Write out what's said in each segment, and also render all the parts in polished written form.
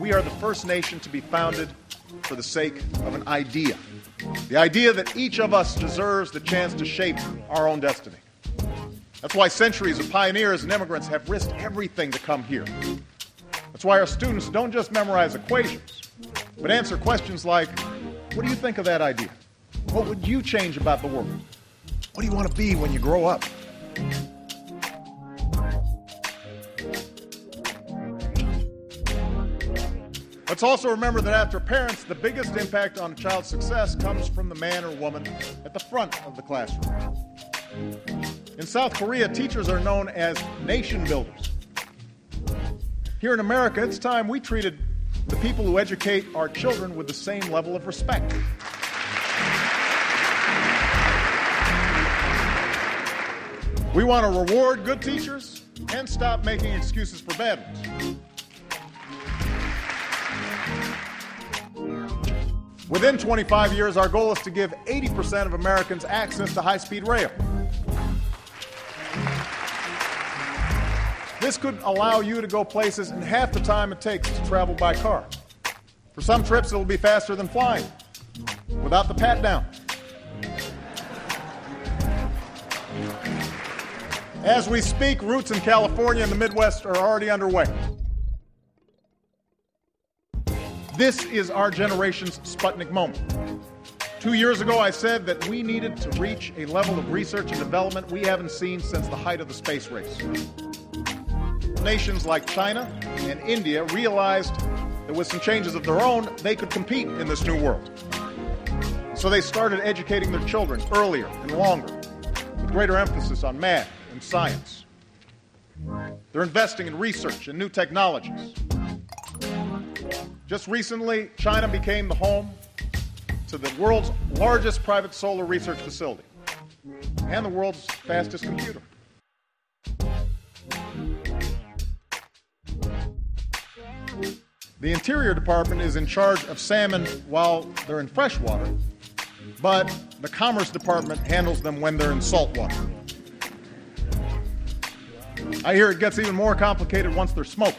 we are the first nation to be founded for the sake of an idea. The idea that each of us deserves the chance to shape our own destiny. That's why centuries of pioneers and immigrants have risked everything to come here. That's why our students don't just memorize equations, but answer questions like, what do you think of that idea? What would you change about the world? What do you want to be when you grow up? Let's also remember that after parents, the biggest impact on a child's success comes from the man or woman at the front of the classroom. In South Korea, teachers are known as nation builders. Here in America, it's time we treated the people who educate our children with the same level of respect. We want to reward good teachers and stop making excuses for bad ones. Within 25 years, our goal is to give 80% of Americans access to high-speed rail. This could allow you to go places in half the time it takes to travel by car. For some trips, it will be faster than flying, without the pat-down. As we speak, routes in California and the Midwest are already underway. This is our generation's Sputnik moment. 2 years ago, I said that we needed to reach a level of research and development we haven't seen since the height of the space race. Nations like China and India realized that with some changes of their own, they could compete in this new world. So they started educating their children earlier and longer, with greater emphasis on math and science. They're investing in research and new technologies. Just recently, China became the home to the world's largest private solar research facility and the world's fastest computer. The Interior Department is in charge of salmon while they're in freshwater, but the Commerce Department handles them when they're in saltwater. I hear it gets even more complicated once they're smoked.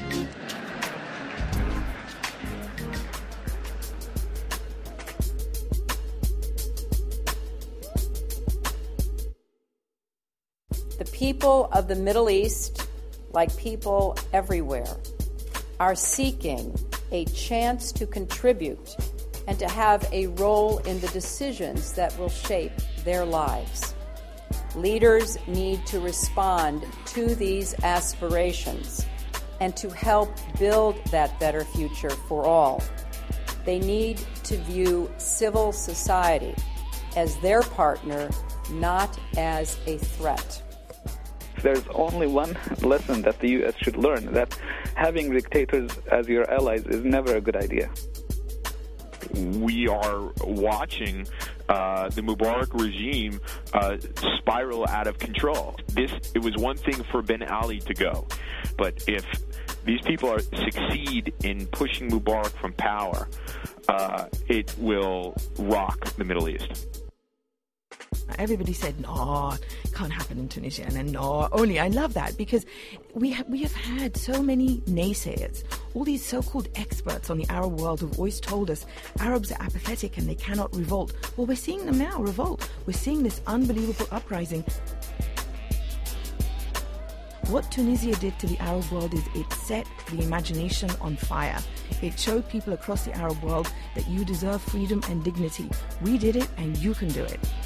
The people of the Middle East, like people everywhere, are seeking a chance to contribute and to have a role in the decisions that will shape their lives. Leaders need to respond to these aspirations and to help build that better future for all. They need to view civil society as their partner, not as a threat. There's only one lesson that the U.S. should learn, that having dictators as your allies is never a good idea. We are watching the Mubarak regime spiral out of control. It was one thing for Ben Ali to go, but if these people succeed in pushing Mubarak from power, it will rock the Middle East. Everybody said, no, it can't happen in Tunisia. And then, no, only. I love that because we have had so many naysayers, all these so-called experts on the Arab world who've always told us Arabs are apathetic and they cannot revolt. Well, we're seeing them now revolt. We're seeing this unbelievable uprising. What Tunisia did to the Arab world is it set the imagination on fire. It showed people across the Arab world that you deserve freedom and dignity. We did it and you can do it.